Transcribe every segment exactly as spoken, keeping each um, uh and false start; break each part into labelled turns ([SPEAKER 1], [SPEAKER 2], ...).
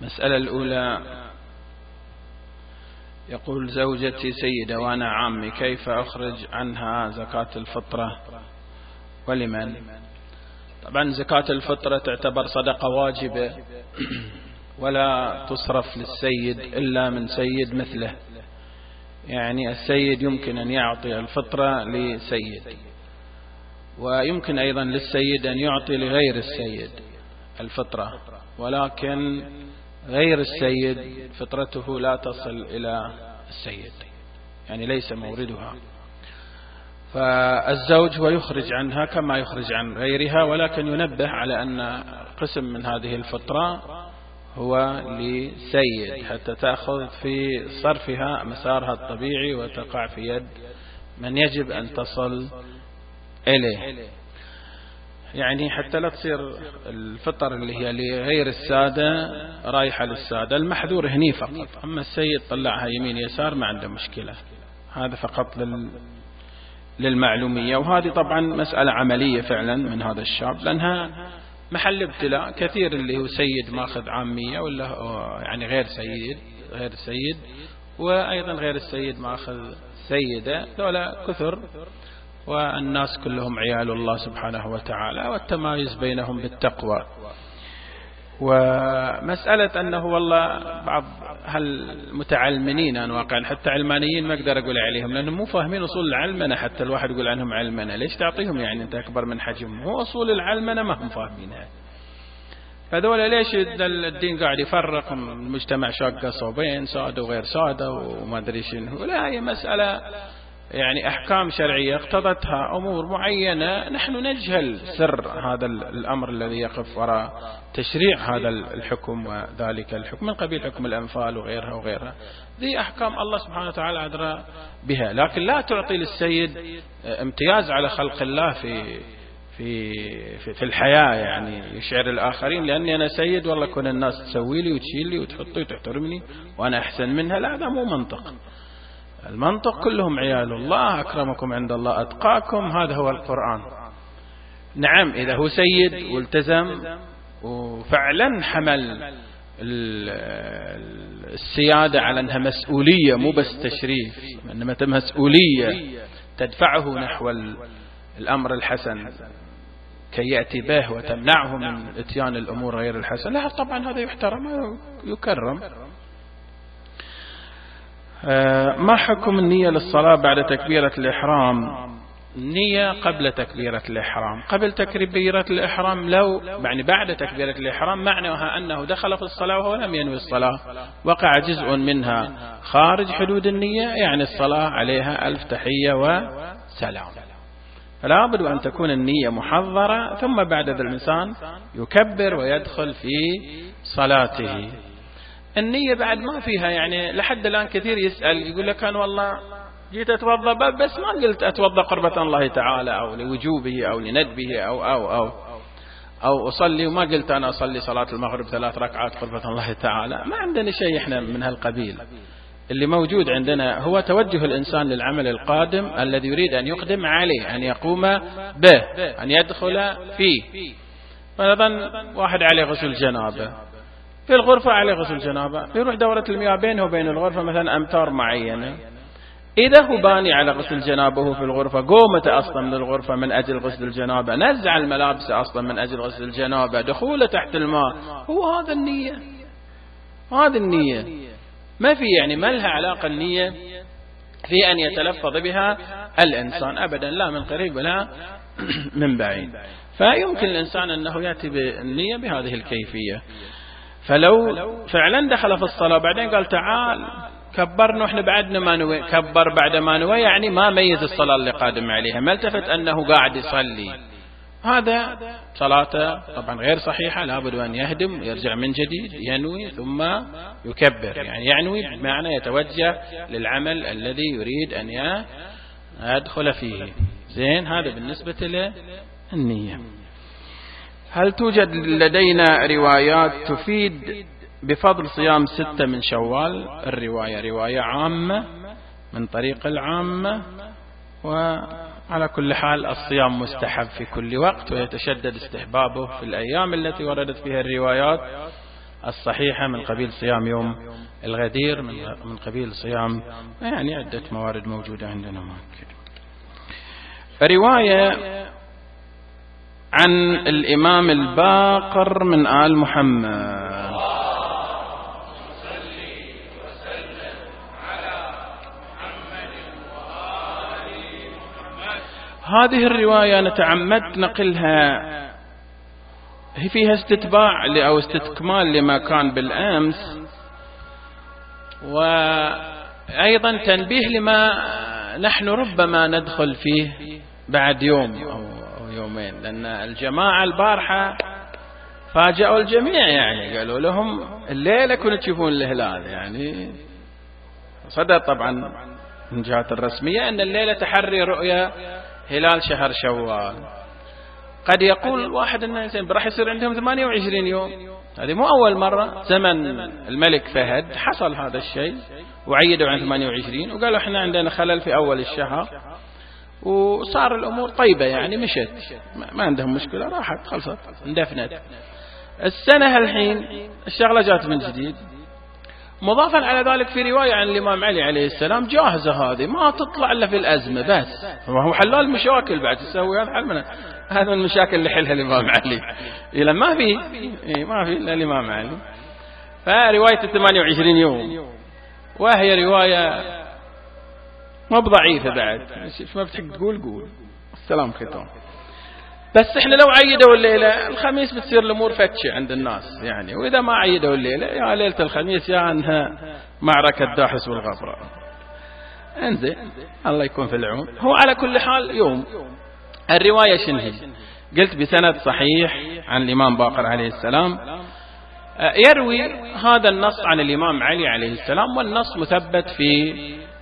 [SPEAKER 1] المسألة الأولى يقول زوجتي سيدة وأنا عامي، كيف أخرج عنها زكاة الفطرة ولمن؟ طبعا زكاة الفطرة تعتبر صدقة واجبة ولا تصرف للسيد إلا من سيد مثله، يعني السيد يمكن أن يعطي الفطرة لسيد، ويمكن أيضا للسيد أن يعطي لغير السيد الفطرة، ولكن غير السيد فطرته لا تصل إلى السيد، يعني ليس موردها. فالزوج هو يخرج عنها كما يخرج عن غيرها، ولكن ينبه على أن قسم من هذه الفطرة هو لسيد حتى تأخذ في صرفها مسارها الطبيعي وتقع في يد من يجب أن تصل إليه، يعني حتى لا تصير الفطر اللي هي لغير السادة رايحة للسادة. المحذور هني فقط، أما السيد طلعها يمين يسار ما عنده مشكلة، هذا فقط لل للمعلومية. وهذه طبعا مسألة عملية فعلا من هذا الشاب، لأنها محل ابتلاء كثير، اللي هو سيد ماخذ عامية ولا يعني غير سيد غير سيد وأيضا غير السيد ماخذ سيدة، ذولا كثر، والناس كلهم عيال الله سبحانه وتعالى، والتمايز بينهم بالتقوى. ومسألة أنه والله بعض هالمتعلمين أنا واقعا حتى علمانيين ما أقدر أقول عليهم، لأنهم مو فاهمين أصول العلمنة، حتى الواحد يقول عنهم علمنة، ليش تعطيهم يعني أنت أكبر من حجمهم؟ هو أصول العلمنة ما هم فاهمينها، فذولا ليش الدين قاعد يفرق المجتمع شاقة صوبين، سادة وغير سادة وما أدري شنو؟ لا، هي مسألة يعني أحكام شرعية اقتضتها أمور معينة، نحن نجهل سر هذا الأمر الذي يقف وراء تشريع هذا الحكم وذلك الحكم من قبيل حكم الأنفال وغيرها وغيرها، ذي أحكام الله سبحانه وتعالى أدرى بها، لكن لا تعطي للسيد امتياز على خلق الله في في في, في الحياة، يعني يشعر الآخرين لأني أنا سيد والله كون الناس تسوي لي وتشيل لي وتحطي وتحترمني وأنا أحسن منها، لا، هذا مو منطق. المنطق كلهم عيال الله، أكرمكم عند الله أتقاكم، هذا هو القرآن. نعم إذا هو سيد والتزم وفعلا حمل السيادة على أنها مسؤولية مو بس تشريف، إنما مسؤولية تدفعه نحو الأمر الحسن كي يأتي به وتمنعه من اتيان الأمور غير الحسن، لا طبعا هذا يحترم ويكرم. ما حكم النية للصلاة بعد تكبيرة الإحرام؟ النية قبل تكبيرة الإحرام. قبل تكبيرة الإحرام لو يعني بعد تكبيرة الإحرام معناها أنه دخل في الصلاة وهو لم ينوي الصلاة، وقع جزء منها خارج حدود النية، يعني الصلاة عليها ألف تحية وسلام. فلا بد أن تكون النية محضرة، ثم بعد ذلك الإنسان يكبر ويدخل في صلاته. النية بعد ما فيها، يعني لحد الآن كثير يسأل يقول لك أنا والله جيت أتوضأ بس ما قلت أتوضأ قربة الله تعالى أو لوجوبه أو لندبه أو أو أو أو أصلي وما قلت أنا أصلي صلاة المغرب ثلاث ركعات قربة الله تعالى. ما عندنا شيء إحنا من هالقبيل، اللي موجود عندنا هو توجه الإنسان للعمل القادم الذي يريد أن يقدم عليه، أن يقوم به، أن يدخل فيه. فنظن واحد عليه غسل جنابه في الغرفة، عليه غسل جنابه، يروح دورة المياه بينه وبين الغرفة مثلا أمتار معينة، إذا هو باني على غسل جنابه في الغرفة، قومت أصلا من الغرفة من أجل غسل الجنابة، نزع الملابس أصلا من أجل غسل الجنابة، دخوله تحت الماء، هو هذا النية، هذا النية ما في يعني ما لها علاقة النية في أن يتلفظ بها الإنسان أبدا، لا من قريب ولا من بعيد. فيمكن الإنسان أنه يأتي بالنية بهذه الكيفية. فلو فعلا دخل في الصلاة بعدين قال تعال كبرنا احنا بعدنا ما نوي، كبر بعد ما نوي، يعني ما ميز الصلاة اللي قادم عليها، ما التفت أنه قاعد يصلي، هذا صلاته طبعا غير صحيحة، لابد أن يهدم ويرجع من جديد، ينوي ثم يكبر، يعني ينوي بمعنى يتوجه للعمل الذي يريد أن يدخل فيه. زين، هذا بالنسبة للنية. هل توجد لدينا روايات تفيد بفضل صيام ستة من شوال؟ الرواية رواية عامة من طريق العامة، وعلى كل حال الصيام مستحب في كل وقت، ويتشدد استحبابه في الأيام التي وردت فيها الروايات الصحيحة من قبيل صيام يوم الغدير، من قبيل صيام يعني عدة موارد موجودة عندنا ممكن. رواية عن الإمام الباقر من آل محمد هذه الرواية نتعمد نقلها، هي فيها استتباع أو استكمال لما كان بالأمس، وأيضا تنبيه لما نحن ربما ندخل فيه بعد يوم أو يومين، لأن الجماعة البارحة فاجأوا الجميع، يعني قالوا لهم الليلة كنتوا تشوفون الهلال، يعني صدر طبعا من جهات الرسمية أن الليلة تحري رؤية هلال شهر شوال. قد يقول واحد الناس راح يصير عندهم ثمانية وعشرين يوم، هذه مو أول مرة، زمن الملك فهد حصل هذا الشيء وعيدوا عن ثمانية وعشرين وقالوا احنا عندنا خلل في أول الشهر، وصار الأمور طيبة يعني مشت، ما عندهم مشكلة، راحت خلصت اندفنت. السنة الحين الشغلة جات من جديد، مضافا على ذلك في رواية عن الإمام علي عليه السلام جاهزة، هذه ما تطلع إلا في الأزمة بس، هو حلال مشاكل بعد تسوي هذا حل منها، هذا المشاكل اللي حلها الإمام علي، إلا ما في إيه ما في إلا الإمام علي. فرواية الثمانية وعشرين يوم وهي رواية ما بضعيفة بعد، ما بتحق تقول قول السلام ختام. بس احنا لو عيدوا الليلة الخميس بتصير الأمور فتشة عند الناس يعني، وإذا ما عيدوا الليلة يا ليلة الخميس يا عنها معركة داحس والغبرة. انزين الله يكون في العون. هو على كل حال يوم الرواية شنهي قلت بسند صحيح عن الإمام باقر عليه السلام، يروي هذا النص عن الإمام علي عليه السلام، والنص مثبت في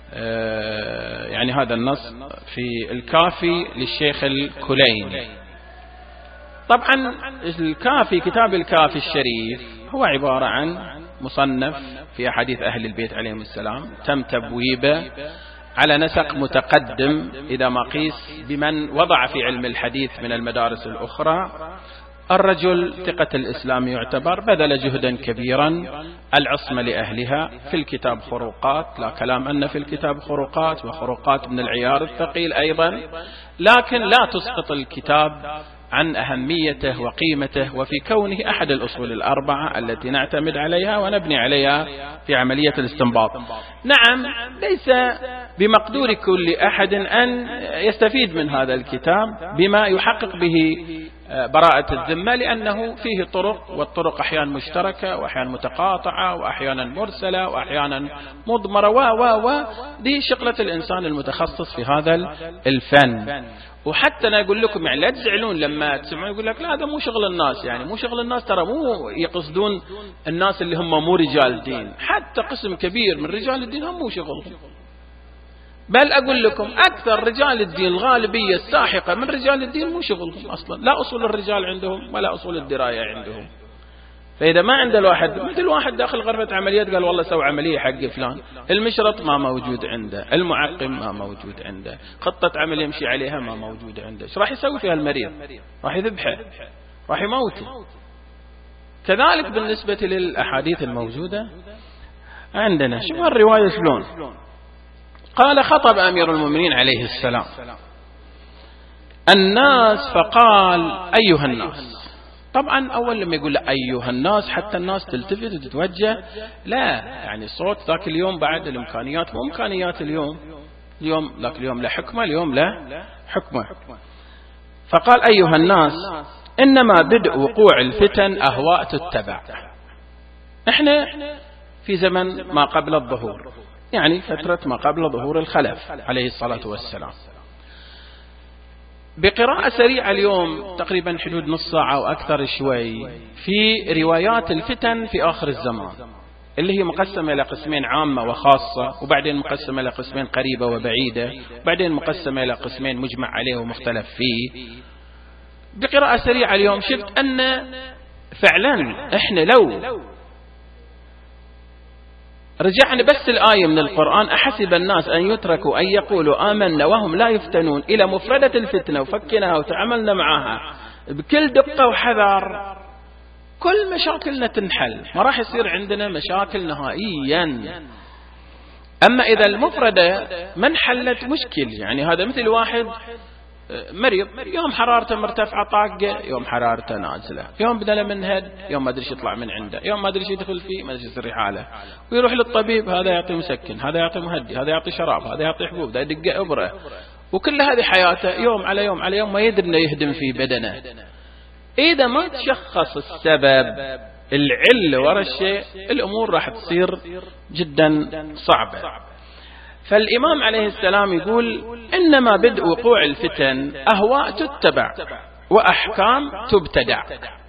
[SPEAKER 1] يعني هذا النص في الكافي للشيخ الكليني. طبعا الكافي كتاب الكافي الشريف هو عبارة عن مصنف في أحاديث أهل البيت عليهم السلام، تم تبويبه على نسق متقدم إذا ما قيس بمن وضع في علم الحديث من المدارس الأخرى. الرجل ثقة الإسلام يعتبر، بذل جهدا كبيرا، العصمة لأهلها، في الكتاب خروقات، لا كلام أن في الكتاب خروقات، وخروقات من العيار الثقيل أيضا، لكن لا تسقط الكتاب عن أهميته وقيمته وفي كونه أحد الأصول الأربعة التي نعتمد عليها ونبني عليها في عملية الاستنباط. نعم ليس بمقدور كل أحد أن يستفيد من هذا الكتاب بما يحقق به براءة الذمة، لأنه فيه طرق، والطرق أحيانا مشتركة وأحيانا متقاطعة وأحيانا مرسلة وأحيانا مضمرة و و و دي شغلة الإنسان المتخصص في هذا الفن. وحتى أنا أقول لكم يعني لا تزعلون لما تسمعون يقول لك لا هذا مو شغل الناس، يعني مو شغل الناس، ترى مو يقصدون الناس اللي هم مو رجال الدين، حتى قسم كبير من رجال الدين هم مو شغلهم، بل أقول لكم أكثر رجال الدين الغالبية الساحقة من رجال الدين مو شغلهم أصلا، لا أصول الرجال عندهم ولا أصول الدراية عندهم. فإذا ما عند الواحد مثل واحد داخل غرفة عمليات قال والله سوى عملية حق فلان، المشرط ما موجود عنده، المعقم ما موجود عنده، خطة عمل يمشي عليها ما موجود عنده، ايش راح يسوي فيها المريض؟ راح يذبحه، راح يموته. كذلك بالنسبة للأحاديث الموجودة عندنا، شوف الرواية شلون قال: خطب أمير المؤمنين عليه السلام الناس فقال: أيها الناس. طبعا أول لما يقول أيها الناس حتى الناس تلتفت وتتوجه، لا يعني صوت ذاك اليوم بعد الإمكانيات مو إمكانيات اليوم، اليوم ذاك اليوم لا حكمة، اليوم لا حكمة. فقال: أيها الناس إنما بدء وقوع الفتن أهواء تتبع. احنا في زمن ما قبل الظهور، يعني فترة ما قبل ظهور الخلف عليه الصلاة والسلام. بقراءة سريعة اليوم تقريبا حدود نص ساعة أو أكثر شوي في روايات الفتن في آخر الزمان، اللي هي مقسمة إلى قسمين عامة وخاصة، وبعدين مقسمة إلى قسمين قريبة وبعيدة، وبعدين مقسمة إلى قسمين مجمع عليه ومختلف فيه. بقراءة سريعة اليوم شفت أن فعلا إحنا لو رجعنا بس الآية من القرآن: أحسب الناس أن يتركوا أن يقولوا آمنا وهم لا يفتنون، إلى مفردة الفتنة وفكناها وتعاملنا معها بكل دقة وحذر، كل مشاكلنا تنحل، ما راح يصير عندنا مشاكل نهائيا. أما إذا المفردة ما انحلت مشكل، يعني هذا مثل واحد مريض يوم حرارته مرتفعة طاقة، يوم حرارته نازلة، يوم بدل منهد، يوم ما أدري ايش يطلع من عنده، يوم ما أدري ايش يدخل فيه، ما أدري ايش يصير حاله، ويروح للطبيب، هذا يعطي مسكن، هذا يعطي مهدي، هذا يعطي شراب، هذا يعطي حبوب، هذا يدق إبرة، وكل هذه حياته يوم على يوم على يوم، ما يدري انه يهدم في بدنه. إذا ما تشخص السبب العلة وراء الشيء، الأمور راح تصير جدا صعبة. فالإمام عليه السلام يقول إنما بدء وقوع الفتن أهواء تتبع وأحكام تبتدع.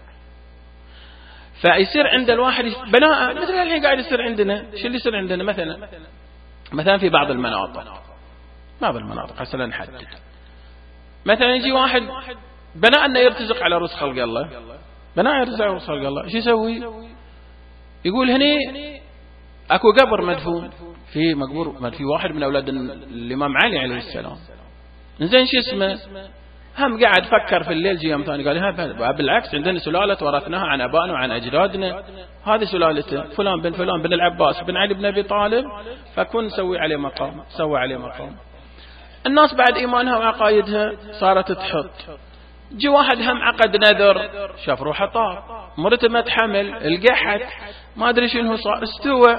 [SPEAKER 1] فيصير عند الواحد بناء مثل الحين قاعد يصير عندنا. شو اللي يصير عندنا مثلا مثلا في بعض المناطق بعض المناطق هسه نحدد، مثلا يجي واحد بناء أنه يرتزق على رزق خلق الله، بناء يرتزق على رزق خلق الله، شو يسوي؟ يقول هني أكو قبر مدفون في مقبور في واحد من أولاد الإمام علي عليه السلام، زين شو اسمه؟ هم قاعد فكر في الليل، جي يوم ثاني قال ها بالعكس عندنا سلالة ورثناها عن أبائنا وعن أجدادنا، هذه سلالته فلان بن فلان بن العباس بن علي بن أبي طالب، فكن سوي عليه مقام، سوي عليه مقام. الناس بعد إيمانها وعقايدها صارت تحط. جي واحد هم عقد نذر، شاف روحه طار، مرته ما تحمل، القحت، ما أدري شنو صار، استوى.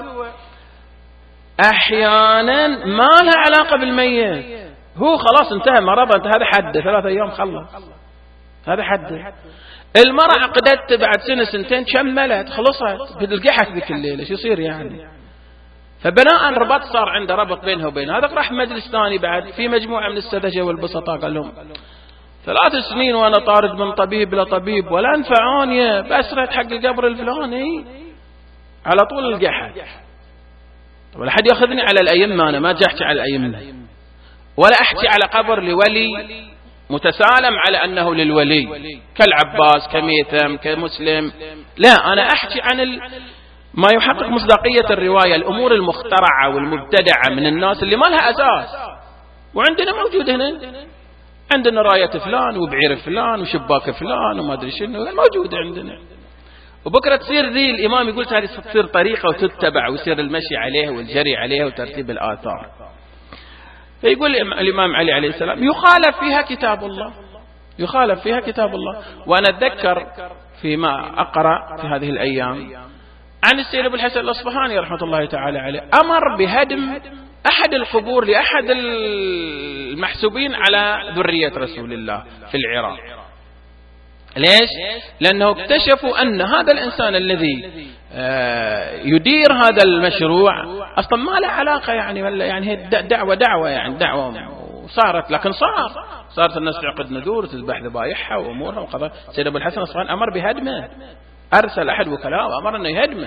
[SPEAKER 1] أحيانا ما لها علاقة بالميت، هو خلاص انتهى مرض، انت هذا حده ثلاثة أيام خلص، هذا حده. المرأة عقدت بعد سنة سنتين كملت خلصت، القحت ذيك الليلة، شو يصير يعني؟ فبناء ربط صار عنده ربط بينه وبين هذا. راح مجلس ثاني بعد في مجموعة من السذجة والبسطاء، قال لهم ثلاث سنين وانا طارد من طبيب لطبيب ولا انفعوني، بس رحت حق القبر الفلاني على طول القحط. ولا حد ياخذني على الأئمة، انا ما جاي احكي على الأئمة، ولا احكي على قبر لولي متسالم على انه للولي كالعباس كميثم كمسلم، لا، انا احكي عن ال... ما يحقق مصداقية الرواية، الأمور المخترعة والمبتدعة من الناس اللي ما لها أساس. وعندنا موجود هنا، عندنا راية فلان وبعير فلان وشباك فلان وما أدري شنو موجود عندنا. وبكرة تصير ذي الإمام يقول هذه تصير طريقة وتتبع ويصير المشي عليها والجري عليها وترتيب الآثار. فيقول الإمام علي عليه السلام يخالف فيها كتاب الله، يخالف فيها كتاب الله. وأنا أتذكر فيما أقرأ في هذه الأيام عن السيد أبو الحسن الأصبهاني رحمة الله تعالى عليه، أمر بهدم أحد القبور لأحد المحسوبين على ذرية رسول الله في العراق. ليش؟ لأنه اكتشفوا أن هذا الإنسان الذي يدير هذا المشروع أصلا ما له علاقة، يعني ولا يعني هي دعوة دعوة يعني دعوة صارت، لكن صار صارت الناس تعقد نذور وتذبح ذبائحها وأمورها وقضاء. السيد أبو الحسن الأصبهاني أمر بهدمه، أرسل أحد وكلاء وأمر أنه يهدمه.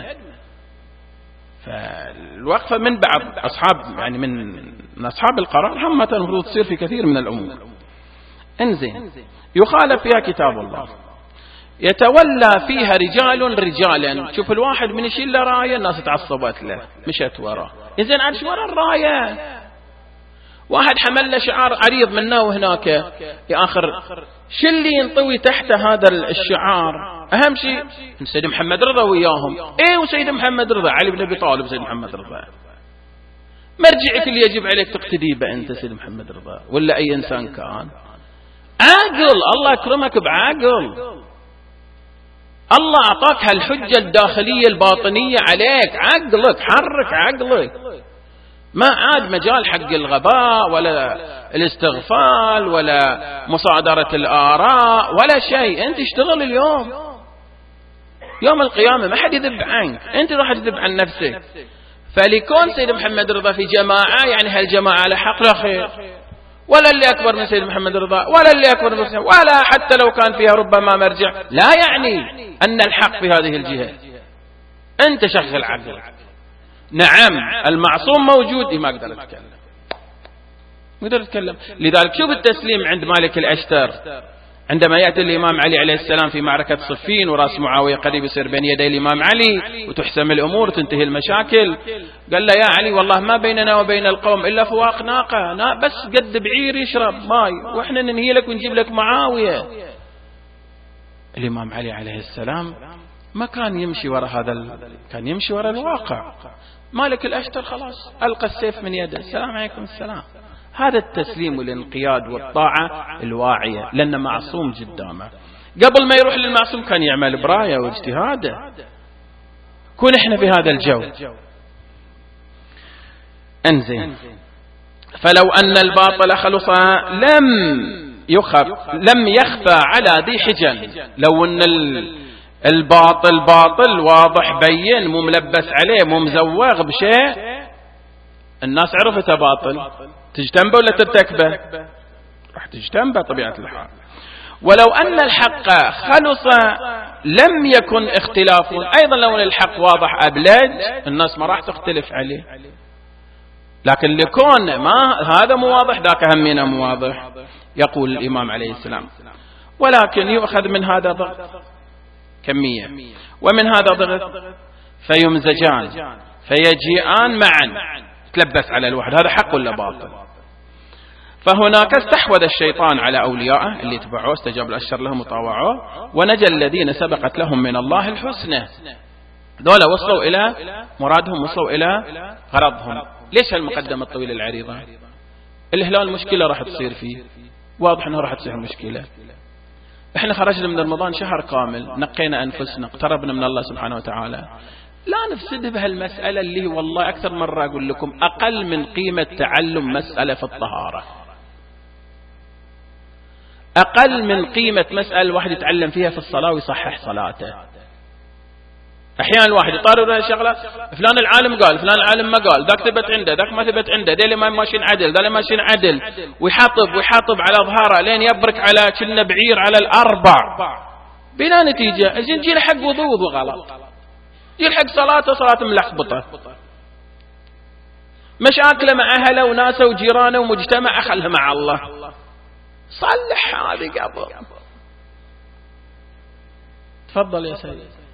[SPEAKER 1] فالوقفة من بعض أصحاب يعني من أصحاب القرار همة المفروض تصير في كثير من الأمور. انزين، يخالف فيها كتاب الله، يتولى فيها رجال رجالا. شوف الواحد من يشيل له راية الناس تعصبت له مشت وراه. إذن عاد شو ورا الراية؟ واحد حمل له شعار عريض منا وهناك، يا آخر شو اللي ينطوي تحت هذا الشعار؟ أهم شيء سيد محمد رضا وياهم. إيه وسيد محمد رضا علي بن أبي طالب، سيد محمد رضا مرجعك اللي يجب عليك تقتدي به أنت سيد محمد رضا ولا أي إنسان كان. عاقل، الله يكرمك بعاقل، الله أعطاك هالحجة الداخلية الباطنية عليك، عقلك حرك عقلك، ما عاد مجال حق الغباء ولا الاستغفال ولا مصادرة الآراء ولا شيء. أنت اشتغل اليوم، يوم القيامة ما حد يذب عنك، أنت راح تذب عن نفسك. فليكون سيد محمد رضا في جماعة يعني هالجماعة على حق لا خير، ولا اللي أكبر من سيد محمد رضا ولا اللي أكبر من سيد، ولا حتى لو كان فيها ربما مرجع، لا يعني أن الحق في هذه الجهة. أنت شغل عقلك. نعم المعصوم موجود، ما أقدر أتكلم ما أقدر أتكلم. لذلك شوف التسليم عند مالك الأشتر عندما يأتي الإمام علي عليه السلام في معركة صفين وراس معاوية قريب يصير بين يدي الإمام علي وتحسم الأمور وتنتهي المشاكل، قال له يا علي والله ما بيننا وبين القوم إلا فواق ناقة، بس قد بعير يشرب ماي وإحنا ننهي لك ونجيب لك معاوية. الإمام علي عليه السلام ما كان يمشي وراء هذا ال... كان يمشي وراء الواقع. مالك الأشتر خلاص ألقى السيف من يده، السلام عليكم السلام. هذا التسليم والانقياد والطاعة الواعية، لأنه معصوم قدامه. قبل ما يروح للمعصوم كان يعمل براية واجتهاده. كون احنا في هذا الجو. انزين، فلو أن الباطل خلص لم يخف لم يخفى على ذي حجن. لو أن الباطل باطل واضح بين مو ملبس عليه مو مزوغ بشيء، الناس عرفته باطل، تجتنبه ولا ترتكبه؟ راح تجتنبه طبيعة الحال. ولو أن الحق خلص لم يكن اختلاف، أيضا لو الحق واضح أبلج الناس ما راح تختلف عليه، لكن لكون ما هذا مو واضح ذاك همنا مو واضح. يقول الإمام عليه السلام: ولكن يؤخذ من هذا ضغط كمية ومن هذا ضغط فيمزجان فيجيئان معا، تلبس على الواحد، هذا حق ولا باطل؟ فهناك استحوذ الشيطان على أوليائه اللي تبعوه استجاب الأشر لهم وطاوعوه، ونجى الذين سبقت لهم من الله الحسنى. دولة وصلوا إلى مرادهم، وصلوا إلى غرضهم. ليش هالمقدمة الطويلة العريضة؟ الهلال مشكلة راح تصير فيه، واضح أنه راح تصير مشكلة. احنا خرجنا من رمضان شهر كامل، نقينا أنفسنا، اقتربنا من الله سبحانه وتعالى. لا نفسد بهالمسألة اللي والله أكثر مرة أقول لكم أقل من قيمة تعلم مسألة في الطهارة، أقل من قيمة مسألة الواحد يتعلم فيها في الصلاة ويصحح صلاته. أحيانا الواحد يطارد شغلة، فلان العالم قال، فلان العالم ما قال، ذاك ثبت عنده، ذاك ما ثبت عنده، ذي ما ماشيين عدل، ذي ماشيين عدل، ويحطب ويحطب على ظهره لين يبرك على كنا بعير على الأربع بلا نتيجة. أجل جيل حق وضوض وغلط، جيل حق صلاته صلاة ملخبطة، مشاكله مع أهله وناسه وجيرانه ومجتمع أخلها مع الله. صلح هذه قبل. تفضل يا سيد.